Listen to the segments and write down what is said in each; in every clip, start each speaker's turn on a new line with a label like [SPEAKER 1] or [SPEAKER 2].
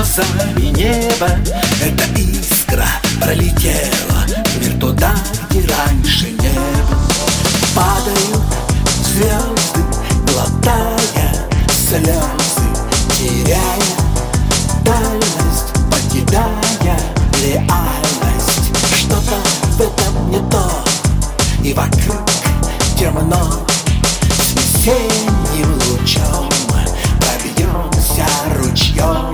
[SPEAKER 1] глазами небо. Эта искра пролетела в мир туда, где раньше не было. Падают звезды, глотая слезы, теряя дальность, покидая реальность. Что-то в этом не то, и вокруг темно. С весенним лучом пробьемся ручьем.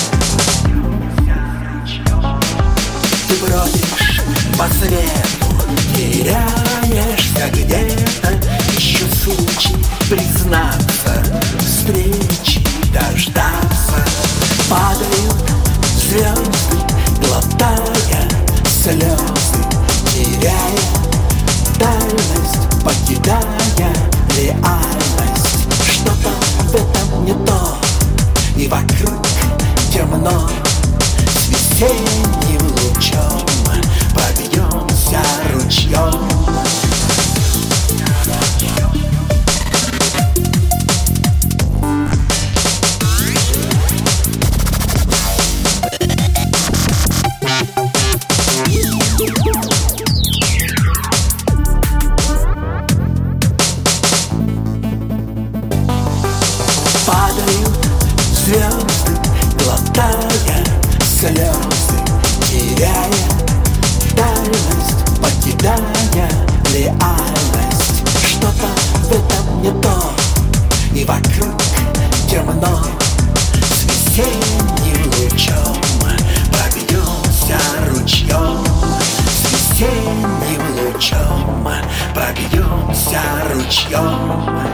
[SPEAKER 1] Ты бродишь по свету, теряешься где-то. Еще случай признаться, встречи дождаться. Падают звезды, глотая слезы, теряя дальность, покидая реальность. Что-то в этом не то, и вокруг темно. С весенним лучом пробьемся ручьем. Падают звезды, глотая слезы, теряя дальность, покидая реальность. Что-то в этом не то, и вокруг темно. С весенним лучом пробьемся ручьем. С весенним лучом пробьемся ручьем.